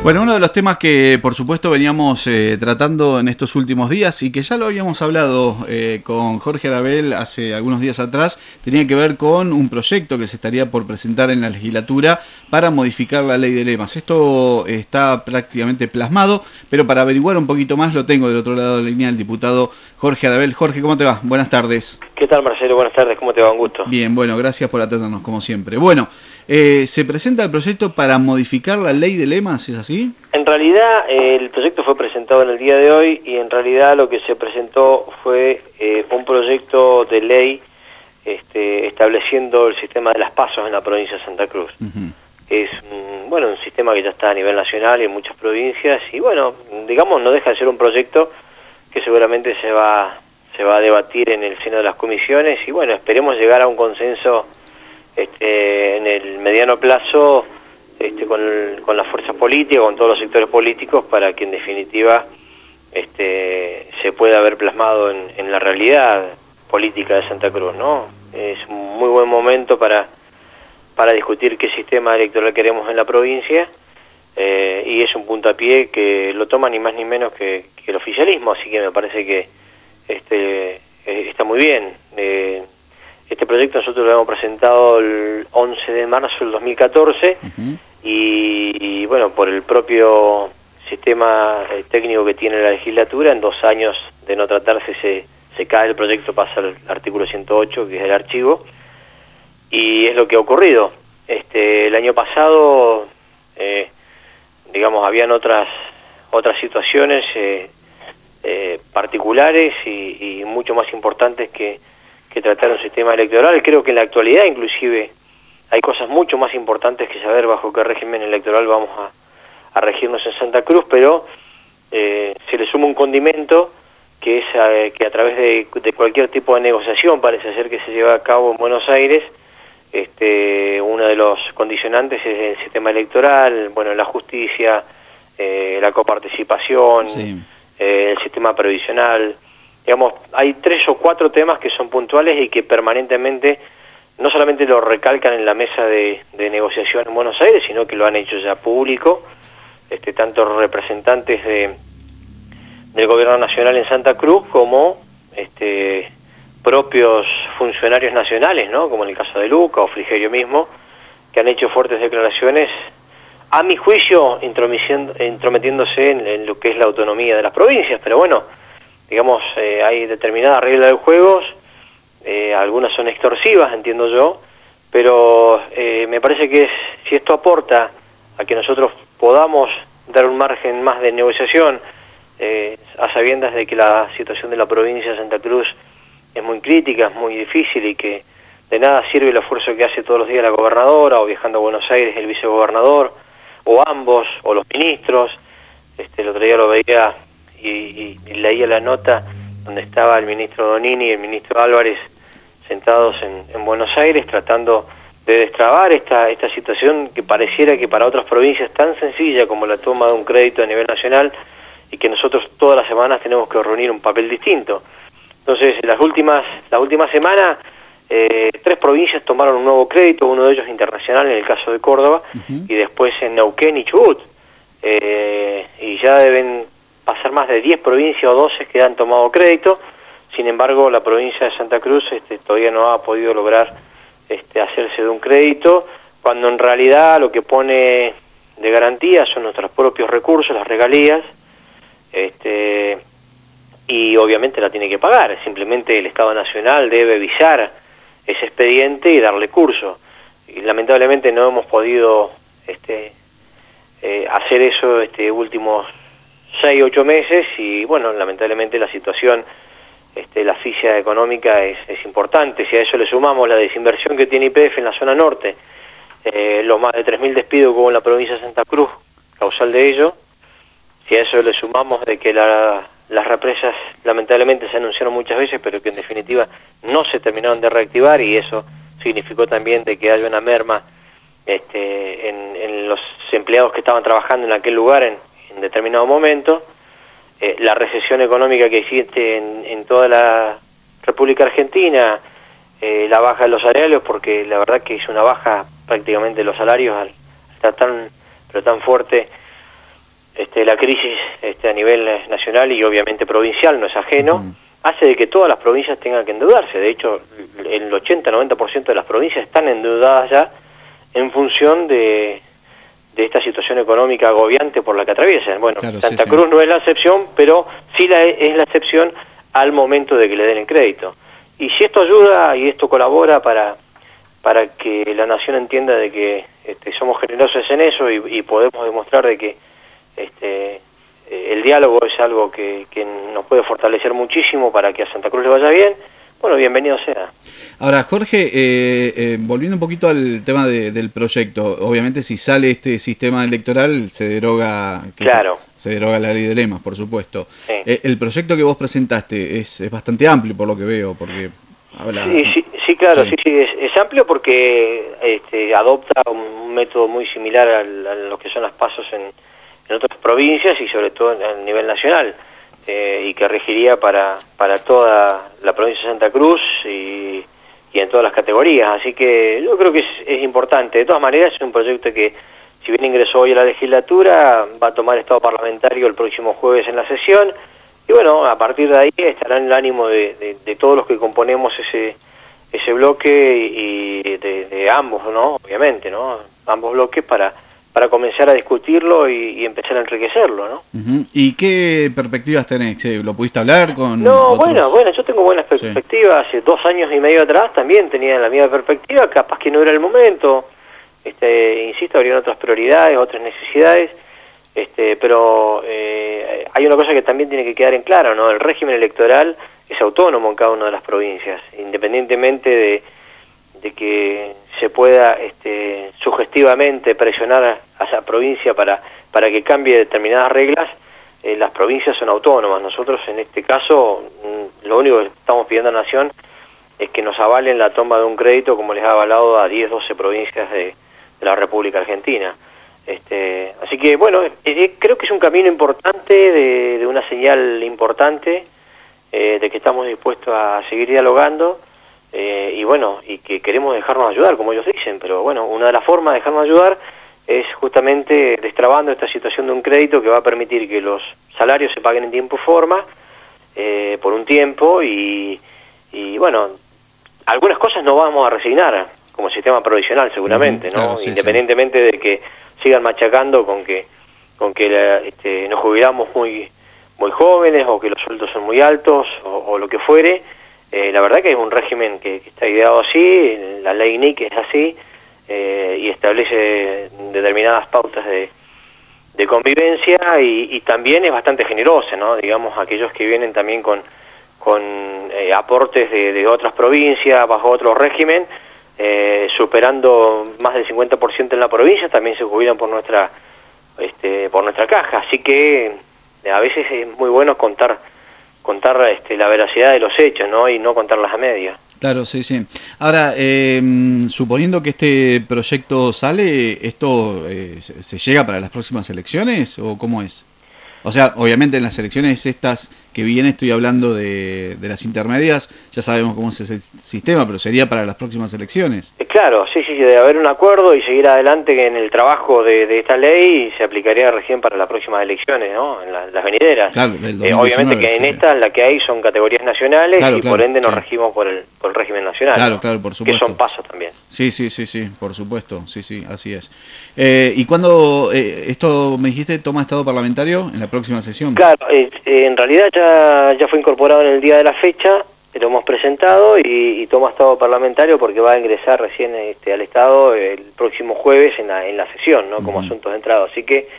Bueno, uno de los temas que por supuesto veníamos tratando en estos últimos días y que ya lo habíamos hablado con Jorge Arabel hace algunos días atrás, tenía que ver con un proyecto que se estaría por presentar en la legislatura para modificar la ley de lemas. Esto está prácticamente plasmado, pero para averiguar un poquito más lo tengo del otro lado de la línea el diputado Jorge Arabel. Jorge, ¿cómo te va? Buenas tardes. ¿Qué tal, Marcelo? Buenas tardes, ¿cómo te va? Un gusto. Bien, bueno, gracias por atendernos como siempre. Bueno, se presenta el proyecto para modificar la ley de lemas, ¿es así? En realidad el proyecto fue presentado en el día de hoy y en realidad lo que se presentó fue un proyecto de ley estableciendo el sistema de las PASO en la provincia de Santa Cruz. Es un sistema que ya está a nivel nacional y en muchas provincias y bueno, digamos, no deja de ser un proyecto que seguramente se va a debatir en el seno de las comisiones y bueno, esperemos llegar a un consenso en el mediano plazo con las fuerzas políticas, con todos los sectores políticos, para que en definitiva se pueda ver plasmado en la realidad política de Santa Cruz, ¿no? Es un muy buen momento para discutir qué sistema electoral queremos en la provincia y es un puntapié que lo toma ni más ni menos que el oficialismo, así que me parece que está muy bien. Este proyecto nosotros lo hemos presentado el 11 de marzo del 2014 y bueno, por el propio sistema técnico que tiene la legislatura, en 2 años de no tratarse se cae el proyecto, pasa al artículo 108, que es el archivo, y es lo que ha ocurrido. El año pasado, digamos, habían otras situaciones particulares y mucho más importantes que tratar un sistema electoral. Creo que en la actualidad inclusive hay cosas mucho más importantes que saber bajo qué régimen electoral vamos a regirnos en Santa Cruz, pero se le suma un condimento que es que a través de cualquier tipo de negociación parece ser que se lleva a cabo en Buenos Aires, uno de los condicionantes es el sistema electoral, bueno, la justicia, la coparticipación, sí, el sistema previsional. Digamos, hay 3 o 4 temas que son puntuales y que permanentemente no solamente lo recalcan en la mesa de negociación en Buenos Aires, sino que lo han hecho ya público, tanto representantes del gobierno nacional en Santa Cruz como propios funcionarios nacionales, ¿no? Como en el caso de Luca o Frigerio mismo, que han hecho fuertes declaraciones, a mi juicio, intrometiéndose en lo que es la autonomía de las provincias, pero bueno, digamos, hay determinadas reglas de juegos, algunas son extorsivas, entiendo yo, pero me parece que si esto aporta a que nosotros podamos dar un margen más de negociación, a sabiendas de que la situación de la provincia de Santa Cruz es muy crítica, es muy difícil y que de nada sirve el esfuerzo que hace todos los días la gobernadora o viajando a Buenos Aires el vicegobernador, o ambos, o los ministros. El otro día lo veía y leía la nota donde estaba el ministro Donini y el ministro Álvarez sentados en Buenos Aires tratando de destrabar esta situación que pareciera que para otras provincias tan sencilla como la toma de un crédito a nivel nacional y que nosotros todas las semanas tenemos que reunir un papel distinto. Entonces, las últimas semanas 3 provincias tomaron un nuevo crédito, uno de ellos internacional en el caso de Córdoba, y después en Neuquén y Chubut, y ya deben pasar más de 10 provincias o 12 que han tomado crédito. Sin embargo, la provincia de Santa Cruz todavía no ha podido lograr hacerse de un crédito, cuando en realidad lo que pone de garantía son nuestros propios recursos, las regalías, y obviamente la tiene que pagar. Simplemente el Estado Nacional debe visar ese expediente y darle curso. Y lamentablemente no hemos podido hacer eso últimos 6 o 8 meses y bueno, lamentablemente la situación, la asfixia económica es importante. Si a eso le sumamos la desinversión que tiene YPF en la zona norte, los más de 3.000 despidos que hubo en la provincia de Santa Cruz, causal de ello, si a eso le sumamos de que las represas lamentablemente se anunciaron muchas veces, pero que en definitiva no se terminaron de reactivar, y eso significó también de que haya una merma en los empleados que estaban trabajando en aquel lugar en determinado momento, la recesión económica que existe en toda la República Argentina, la baja de los salarios, porque la verdad que es una baja prácticamente de los salarios al estar tan fuerte la crisis a nivel nacional y obviamente provincial, no es ajeno, hace de que todas las provincias tengan que endeudarse. De hecho, el 80-90% de las provincias están endeudadas ya en función de esta situación económica agobiante por la que atraviesan. Bueno, claro, Santa Cruz no es la excepción, pero sí es la excepción al momento de que le den el crédito. Y si esto ayuda y esto colabora para que la nación entienda de que somos generosos en eso y podemos demostrar de que el diálogo es algo que nos puede fortalecer muchísimo para que a Santa Cruz le vaya bien, bueno, bienvenido sea. Ahora, Jorge, volviendo un poquito al tema del proyecto, obviamente si sale este sistema electoral se deroga, claro, se deroga la ley de lemas, por supuesto. Sí. El proyecto que vos presentaste es bastante amplio por lo que veo, porque habla... Sí, claro, sí, es amplio porque adopta un método muy similar a lo que son las pasos en otras provincias y sobre todo a nivel nacional, y que regiría para toda la provincia de Santa Cruz y en todas las categorías. Así que yo creo que es importante. De todas maneras, es un proyecto que, si bien ingresó hoy a la legislatura, va a tomar estado parlamentario el próximo jueves en la sesión, y bueno, a partir de ahí estará en el ánimo de todos los que componemos ese bloque y de ambos, ¿no? Obviamente, ¿no? Ambos bloques para comenzar a discutirlo y empezar a enriquecerlo, ¿no? ¿Y qué perspectivas tenés? ¿Lo pudiste hablar con No, otros? bueno, yo tengo buenas perspectivas. Hace 2 años y medio atrás también tenía la misma perspectiva, capaz que no era el momento, insisto, habrían otras prioridades, otras necesidades, pero hay una cosa que también tiene que quedar en claro, ¿no? El régimen electoral es autónomo en cada una de las provincias, independientemente de que se pueda sugestivamente presionar a esa provincia para que cambie determinadas reglas. Las provincias son autónomas. Nosotros en este caso lo único que estamos pidiendo a la Nación es que nos avalen la toma de un crédito como les ha avalado a 10, 12 provincias de la República Argentina. Así que bueno, creo que es un camino importante, de una señal importante, de que estamos dispuestos a seguir dialogando, y bueno, y que queremos dejarnos ayudar, como ellos dicen. Pero bueno, una de las formas de dejarnos ayudar es justamente destrabando esta situación de un crédito que va a permitir que los salarios se paguen en tiempo y forma, por un tiempo, y bueno, algunas cosas no vamos a resignar como sistema provisional seguramente, ¿no? Claro, sí, independientemente de que sigan machacando con que nos jubilamos muy jóvenes, o que los sueldos son muy altos, o lo que fuere. La verdad que es un régimen que está ideado así, la ley NIC es así, y establece determinadas pautas de convivencia, y también es bastante generosa, ¿no? Digamos, aquellos que vienen también con aportes de otras provincias bajo otro régimen, superando más del 50% en la provincia, también se jubilan por nuestra caja. Así que a veces es muy bueno contar la veracidad de los hechos, ¿no? Y no contarlas a medias. Claro, sí, sí. Ahora, suponiendo que este proyecto sale, ¿esto se llega para las próximas elecciones o cómo es? O sea, obviamente en las elecciones estas que vienen, estoy hablando de las intermedias, ya sabemos cómo es ese sistema, pero sería para las próximas elecciones. Claro, sí, debe haber un acuerdo y seguir adelante en el trabajo de esta ley, y se aplicaría recién para las próximas elecciones, ¿no? En las venideras. Claro, del 2019, obviamente que en estas la que hay son categorías nacionales, claro, y por ende nos regimos por el régimen nacional. Claro, ¿no? claro, por supuesto. Que son pasos también. Sí, por supuesto, sí, así es. ¿Y cuándo esto, me dijiste, toma estado parlamentario en la próxima sesión? Claro, en realidad ya fue incorporado en el día de la fecha, lo hemos presentado y toma estado parlamentario porque va a ingresar recién al Estado el próximo jueves en la sesión, ¿no? Como asuntos de entrada. Así que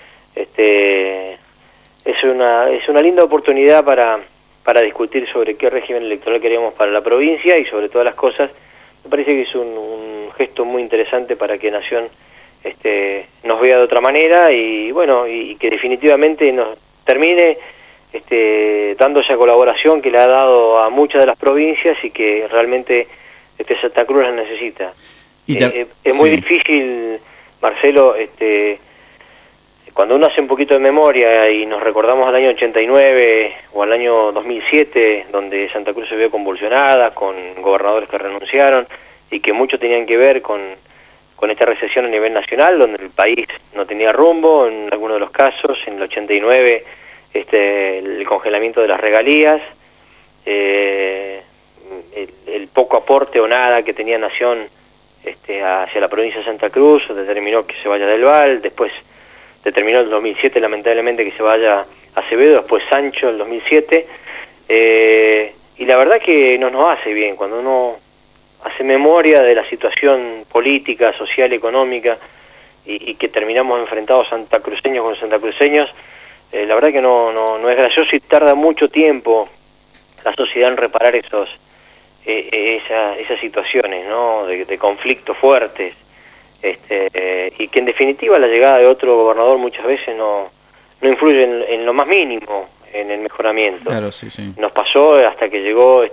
es una linda oportunidad para discutir sobre qué régimen electoral queremos para la provincia, y sobre todas las cosas me parece que es un gesto muy interesante para que Nación nos vea de otra manera, y bueno, y que definitivamente nos termine dando esa colaboración que le ha dado a muchas de las provincias, y que realmente Santa Cruz las necesita. Es muy difícil, Marcelo, cuando uno hace un poquito de memoria y nos recordamos al año 89 o al año 2007, donde Santa Cruz se vio convulsionada, con gobernadores que renunciaron y que mucho tenían que ver con esta recesión a nivel nacional, donde el país no tenía rumbo en algunos de los casos. En el 89 el congelamiento de las regalías, el poco aporte o nada que tenía Nación hacia la provincia de Santa Cruz determinó que se vaya Del Val. Después determinó en el 2007 lamentablemente que se vaya Acevedo, después Sancho en el 2007, y la verdad que no nos hace bien cuando uno hace memoria de la situación política, social, económica, y que terminamos enfrentados santacruceños con santacruceños. La verdad que no es gracioso, y tarda mucho tiempo la sociedad en reparar esas situaciones, ¿no? de conflictos fuertes, y que en definitiva la llegada de otro gobernador muchas veces no influye en lo más mínimo en el mejoramiento. Claro, sí, sí. Nos pasó hasta que llegó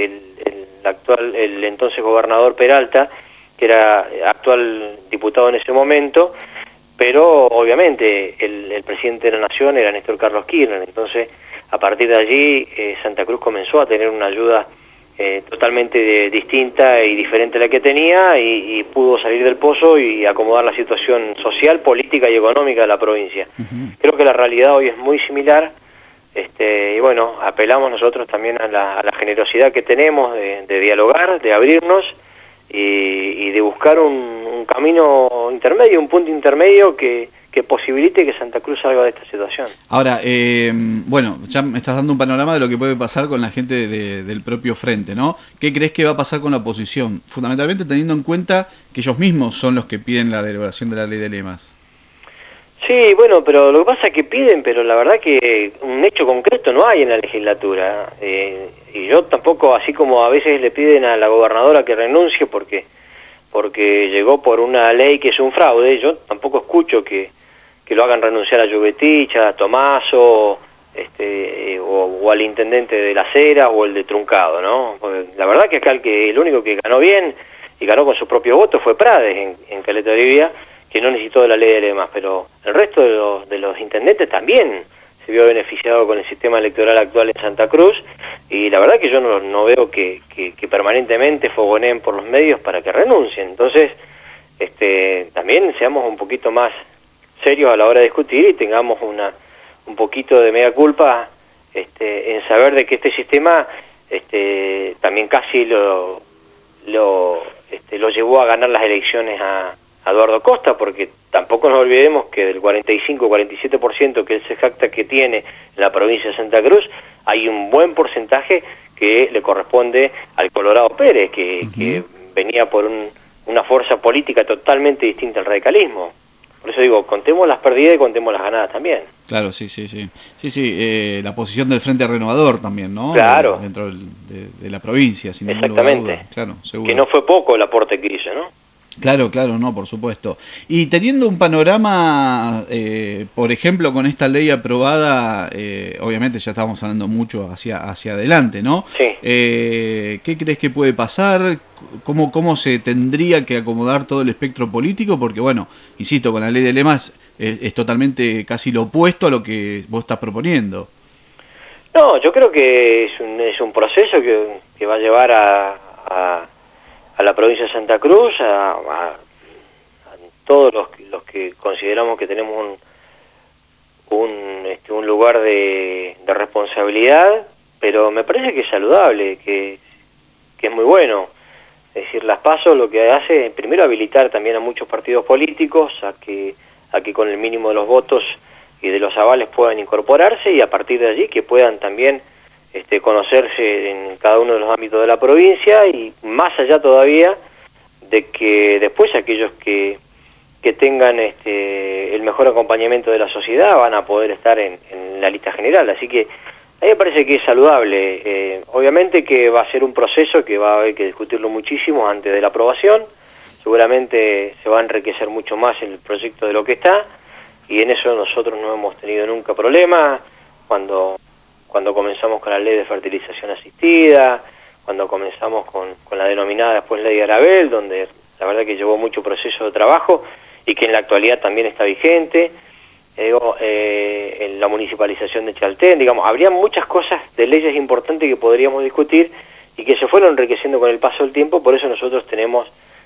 el entonces gobernador Peralta, que era actual diputado en ese momento, pero obviamente el presidente de la Nación era Néstor Carlos Kirchner. Entonces, a partir de allí, Santa Cruz comenzó a tener una ayuda totalmente distinta y diferente a la que tenía, y pudo salir del pozo y acomodar la situación social, política y económica de la provincia. Creo que la realidad hoy es muy similar, y bueno, apelamos nosotros también a la generosidad que tenemos de dialogar, de abrirnos y de buscar un camino intermedio, un punto intermedio que posibilite que Santa Cruz salga de esta situación. Ahora, bueno, ya me estás dando un panorama de lo que puede pasar con la gente del propio frente, ¿no? ¿Qué crees que va a pasar con la oposición? Fundamentalmente teniendo en cuenta que ellos mismos son los que piden la derogación de la ley de lemas. Sí, bueno, pero lo que pasa es que piden, pero la verdad que un hecho concreto no hay en la legislatura. Y yo tampoco, así como a veces le piden a la gobernadora que renuncie porque llegó por una ley que es un fraude, yo tampoco escucho que lo hagan renunciar a Lluvetich, a Tomaso, o al intendente de Las Heras o el de Truncado, ¿no? Porque la verdad que acá el único que ganó bien y ganó con su propio voto fue Prades en Caleta Olivia, que no necesitó de la ley de lemas, pero el resto de los intendentes también se vio beneficiado con el sistema electoral actual en Santa Cruz, y la verdad que yo no veo que permanentemente fogoneen por los medios para que renuncien. Entonces, también seamos un poquito más serios a la hora de discutir y tengamos un poquito de mea culpa en saber de que este sistema también casi lo llevó a ganar las elecciones a Eduardo Costa, porque tampoco nos olvidemos que del 45-47% que él se jacta que tiene en la provincia de Santa Cruz, hay un buen porcentaje que le corresponde al Colorado Pérez, que venía por una fuerza política totalmente distinta al radicalismo. Por eso digo, contemos las perdidas y contemos las ganadas también. Claro, sí, la posición del Frente Renovador también, ¿no? Claro. Dentro de la provincia, sin ningún lugar a duda. Claro, seguro. Que no fue poco el aporte que hizo, ¿no? Claro, no, por supuesto. Y teniendo un panorama, por ejemplo, con esta ley aprobada, obviamente ya estamos hablando mucho hacia adelante, ¿no? Sí. ¿Qué crees que puede pasar? ¿Cómo se tendría que acomodar todo el espectro político? Porque, bueno, insisto, con la ley de lemas es totalmente casi lo opuesto a lo que vos estás proponiendo. No, yo creo que es un proceso que va a llevar a la provincia de Santa Cruz, a todos los que consideramos que tenemos un lugar de responsabilidad, pero me parece que es saludable, que es muy bueno. Es decir, las PASO lo que hace es primero habilitar también a muchos partidos políticos a que con el mínimo de los votos y de los avales puedan incorporarse, y a partir de allí que puedan también conocerse en cada uno de los ámbitos de la provincia, y más allá todavía de que después aquellos que tengan el mejor acompañamiento de la sociedad van a poder estar en la lista general. Así que a mí me parece que es saludable. Obviamente que va a ser un proceso que va a haber que discutirlo muchísimo antes de la aprobación. Seguramente se va a enriquecer mucho más el proyecto de lo que está, y en eso nosotros no hemos tenido nunca problema. Cuando comenzamos con la ley de fertilización asistida, cuando comenzamos con la denominada después ley Arabel, donde la verdad que llevó mucho proceso de trabajo y que en la actualidad también está vigente, en la municipalización de Chaltén, digamos, habría muchas cosas de leyes importantes que podríamos discutir y que se fueron enriqueciendo con el paso del tiempo. Por eso nosotros tenemos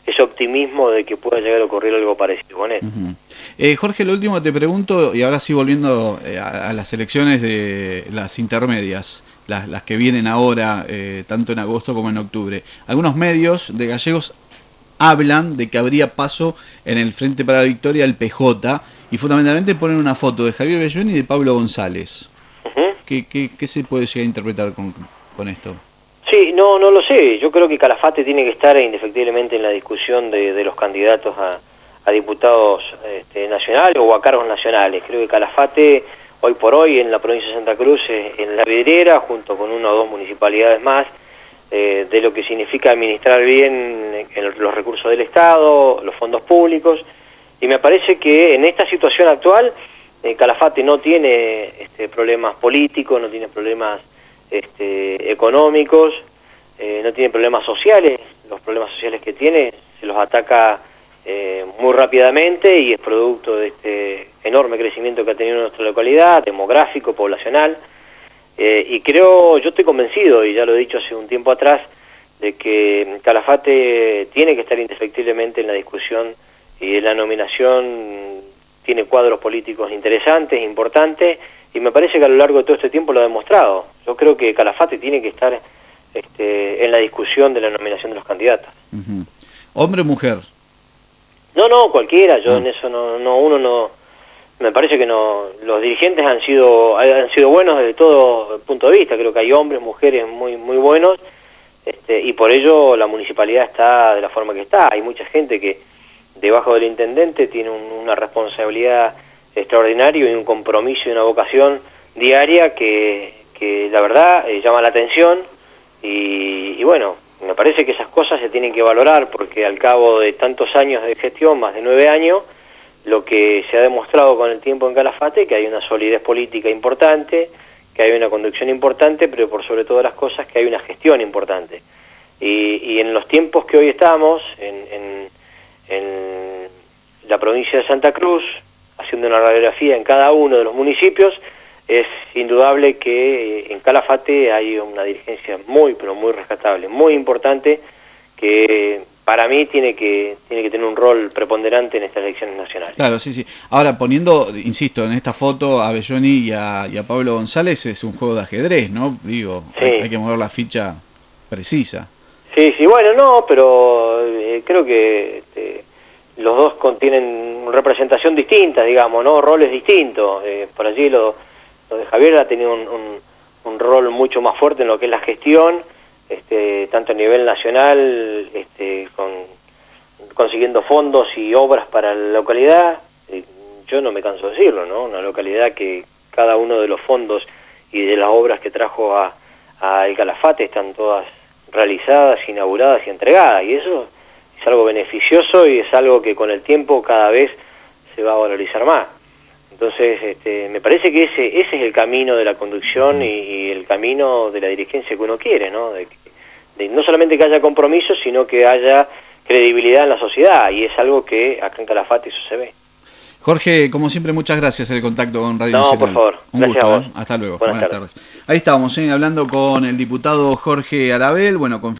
ese optimismo de que pueda llegar a ocurrir algo parecido con él. Jorge, lo último te pregunto, y ahora sí volviendo a las elecciones de las intermedias, las que vienen ahora, tanto en agosto como en octubre. Algunos medios de gallegos hablan de que habría paso en el Frente para la Victoria del PJ, y fundamentalmente ponen una foto de Javier Belloni y de Pablo González. ¿Qué se puede llegar a interpretar con esto? Sí, no lo sé. Yo creo que Calafate tiene que estar indefectiblemente en la discusión de los candidatos a diputados nacionales o a cargos nacionales. Creo que Calafate, hoy por hoy, en la provincia de Santa Cruz, en la vidriera, junto con una o dos municipalidades más, de lo que significa administrar bien los recursos del Estado, los fondos públicos, y me parece que en esta situación actual, Calafate no tiene problemas políticos, no tiene problemas económicos, no tiene problemas sociales. Los problemas sociales que tiene se los ataca muy rápidamente, y es producto de este enorme crecimiento que ha tenido nuestra localidad, demográfico, poblacional, y yo estoy convencido, y ya lo he dicho hace un tiempo atrás, de que Calafate tiene que estar indefectiblemente en la discusión, y en la nominación tiene cuadros políticos interesantes, importantes, y me parece que a lo largo de todo este tiempo lo ha demostrado. Yo creo que Calafate tiene que estar en la discusión de la nominación de los candidatos. ¿Hombre o mujer? No, cualquiera. Yo en eso no, me parece que no. Los dirigentes han sido buenos desde todo punto de vista. Creo que hay hombres, mujeres muy buenos, y por ello la municipalidad está de la forma que está. Hay mucha gente que debajo del intendente tiene una responsabilidad extraordinaria y un compromiso y una vocación diaria que la verdad llama la atención, y bueno, me parece que esas cosas se tienen que valorar, porque al cabo de tantos años de gestión, más de 9 años, lo que se ha demostrado con el tiempo en Calafate, que hay una solidez política importante, que hay una conducción importante, pero por sobre todas las cosas que hay una gestión importante. Y en los tiempos que hoy estamos, en la provincia de Santa Cruz, haciendo una radiografía en cada uno de los municipios, es indudable que en Calafate hay una dirigencia pero muy rescatable, muy importante, que para mí tiene que tener un rol preponderante en estas elecciones nacionales. Claro, sí. Ahora, poniendo, insisto, en esta foto a Belloni y a Pablo González, es un juego de ajedrez, ¿no? Digo, sí. hay que mover la ficha precisa. Sí, bueno, pero creo que los dos tienen representación distinta, digamos, ¿no? Roles distintos. Por allí lo de Javier ha tenido un rol mucho más fuerte en lo que es la gestión, tanto a nivel nacional, consiguiendo fondos y obras para la localidad. Yo no me canso de decirlo, ¿no? Una localidad que cada uno de los fondos y de las obras que trajo a El Calafate están todas realizadas, inauguradas y entregadas, y eso es algo beneficioso, y es algo que con el tiempo cada vez se va a valorizar más. Entonces, me parece que ese es el camino de la conducción y el camino de la dirigencia que uno quiere, ¿no? De no solamente que haya compromiso, sino que haya credibilidad en la sociedad, y es algo que acá en Calafate eso se ve. Jorge, como siempre, muchas gracias por el contacto con Radio Nacional. No, por favor. Un gracias gusto, a vos. Hasta luego. Buenas tardes. Ahí estábamos, hablando con el diputado Jorge Arabel, bueno, con